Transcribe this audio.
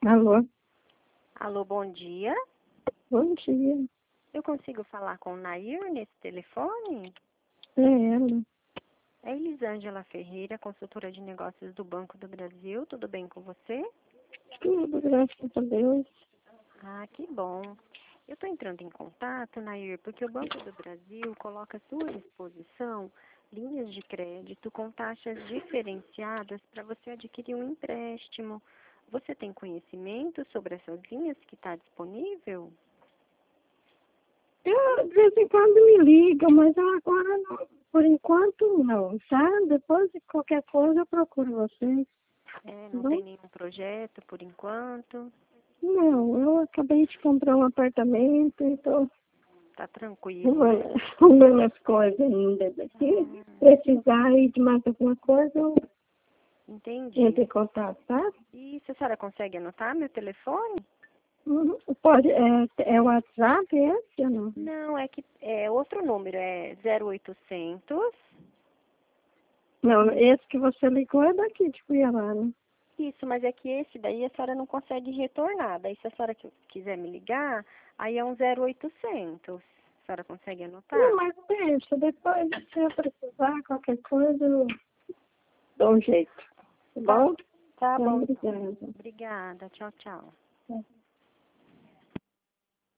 Alô, Alô, bom dia. bom dia. Eu consigo falar com o Nair nesse telefone? É ela. É Elisângela Ferreira, consultora de negócios do Banco do Brasil. Tudo bem com você? Tudo, graças a Deus. Ah, que bom. Eu estou entrando em contato, Nair, porque o Banco do Brasil coloca à sua disposição linhas de crédito com taxas diferenciadas para você adquirir um empréstimo. Você tem conhecimento sobre essas linhas que está disponível? Eu, de vez em quando me liga, mas eu agora não. Por enquanto não, tá? Depois de qualquer coisa eu procuro vocês. Tá Não bom? tem nenhum projeto por enquanto? Não, eu acabei de comprar um apartamento, então Tá tranquilo, né? arrumando as coisas ainda daqui. Precisar aí de mais alguma coisa, eu Entendi. entro em contato, tá? E se a senhora consegue anotar meu telefone? Uhum. Pode, é o WhatsApp esse ou não? Não, é que é outro número, é 0800. Não, esse que você ligou é daqui de Cuiabá, né? Isso, mas é que esse daí a senhora não consegue retornar. Daí se a senhora quiser me ligar, aí é um 0800. A senhora consegue Não, anotar? mas deixa, depois, se eu precisar, qualquer coisa, eu dou um jeito. Tá Tá, bom? tá Então, bom. obrigada. Obrigada. Tchau, tchau.